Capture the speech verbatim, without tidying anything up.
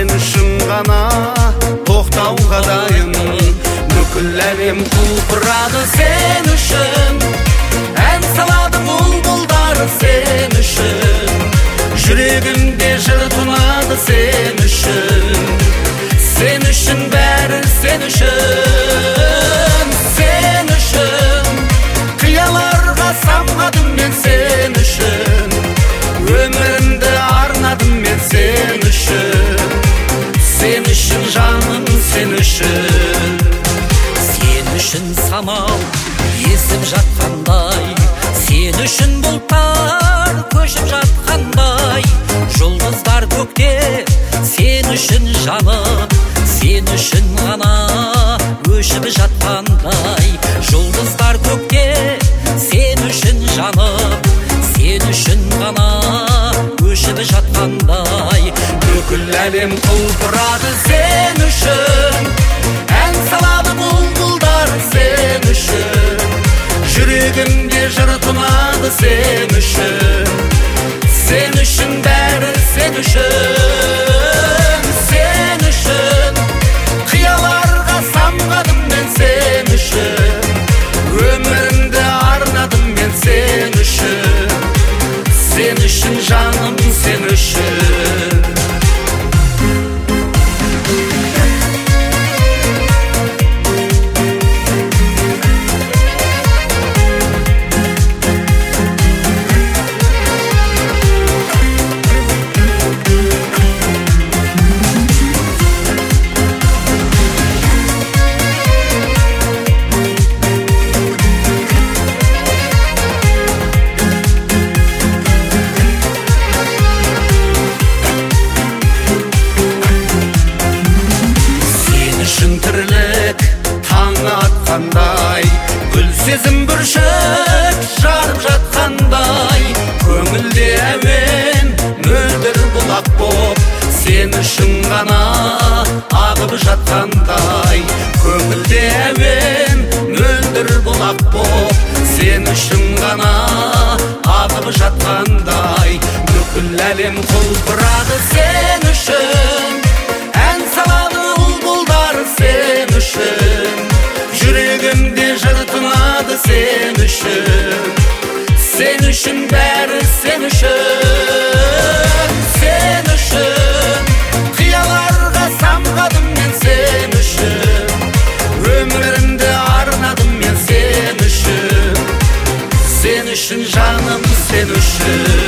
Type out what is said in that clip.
sen үшін ғана тоқтауға дайын. Бүкіл әлем құлпырады сен үшін, ән салады бұлбұлдар сен үшін. Жүрегімде жыр тұнады сен үшін, сен үшін бәрі сен үшін. Сен үшін қияларға самғадым мен сен үшін, өмірімді арнадым мен сен үшін. Сен үшін жаным сен үшін. Сен үшін самал есіп жатқандай, сен үшін бұлттар көшіп жатқандай, жұлдыздар көкте сен үшін жанып, сен үшін ғана өшіп жатқандай. Жұлдыздар көкте сен үшін жанып, сен үшін ғана өшіп жатқандай. Бүкіл әлем құлпырады сен үшін, ән салады бұлбұлдар сен үшін. Жүрегімде жыр тұнады сен үшін, сен үшін бәрі сен үшін. Сен үшін қияларға самғадым мен сен үшін, өмірімді арнадым мен сен үшін. Сен үшін жаным сен үшін. Гүл сезім бүршік жарып жатқандай, көңілде әуен мөлдір бұлақ боп, сен үшін ғана ағып жатқандай. Көңілде әуен мөлдір бұлақ боп, сен үшін ғана ағып жатқандай. Бүкіл әлем құлпырады сен үшін, ән салады бұлбұлдар сен үшін. Жүрегімде жыр тұнады сен үшін, сен үшін бәрі сен үшін. Сен үшін қияларға самғадым мен сен үшін, өмірімді арнадым мен сен үшін. Сен үшін жаным сен үшін.